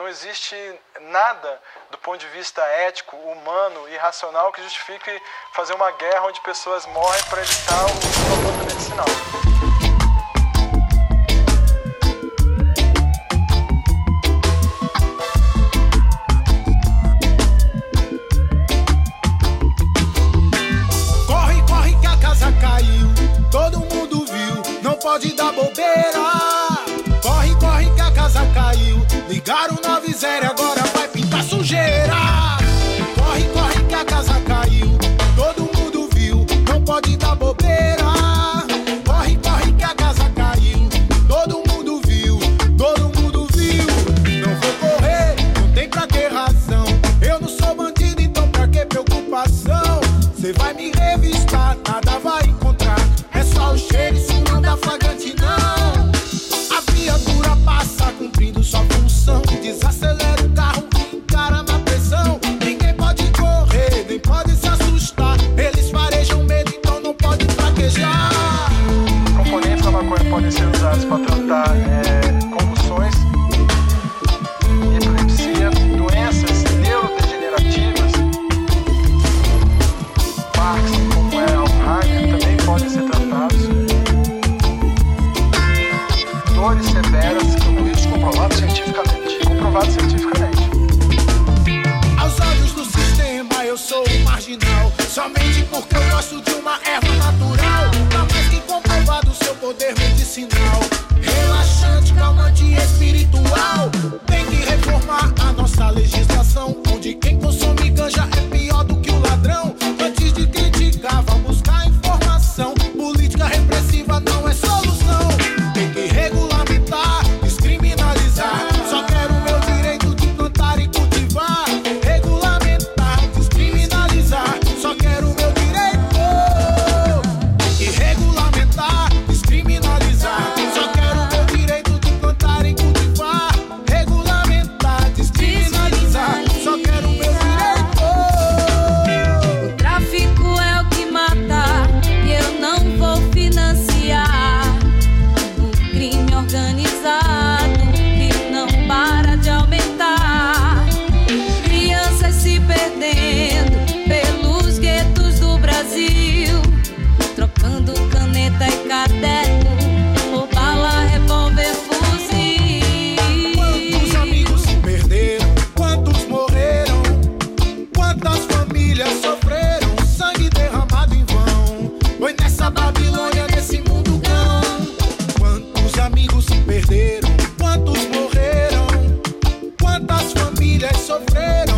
existe nada do ponto de vista ético, humano e racional que justifique fazer uma guerra onde pessoas morrem para evitar o aborto medicinal. Corre, corre que a casa caiu, todo mundo viu, não pode dar bobeira. Corre, corre que a casa caiu, ligaram o 90, agora vai pintar sujeira. Corre, corre que a casa caiu, todo mundo viu, não pode dar bobeira. Corre, corre que a casa caiu, todo mundo viu, todo mundo viu. Não vou correr, não tem pra ter razão, eu não sou bandido, então pra que preocupação? Cê vai me revistar, nada vai encontrar, é só o cheiro, isso não dá flagrante não. A viatura passa cumprindo sua função, desacelera o carro e encara na pressão. Ninguém pode correr, nem pode se assustar, eles farejam medo, então não pode fraquejar. Componentes da maconha podem ser usados para tratar convulsões, epilepsia, doenças neurodegenerativas, Parkinson, como é Alzheimer, também podem ser tratados. Dores severas, tudo isso comprovado cientificamente. Aos olhos do sistema eu sou um marginal, somente porque eu gosto de uma erva natural. Tá mais que comprovado seu poder medicinal, relaxante, calmante e espiritual. Tem que reformar a nossa legislação, onde quem consome ganja é pior do que o ladrão. Antes de criticar, vamos buscar informação. Política repressiva não é solução. Tem que regulamentar, descriminalizar. Só quero o meu direito de plantar e cultivar. Regulamentar, descriminalizar. Só quero o meu direito. Tem que regulamentar, descriminalizar. Só quero o meu direito de plantar e cultivar. Regulamentar, descriminalizar. Só quero o meu direito. O tráfico é o que mata e eu não vou financiar o crime organizado que não para de aumentar. Crianças se perdendo pelos guetos do Brasil, trocando caneta e caderno por bala, revólver, fuzil. Quantos amigos se perderam? Quantos morreram? Quantas famílias sofreram? Sangue derramado em vão. Foi nessa Babilônia, nesse mundo cão. Quantos amigos se perderam? Quantos morreram? Quantas famílias sofreram?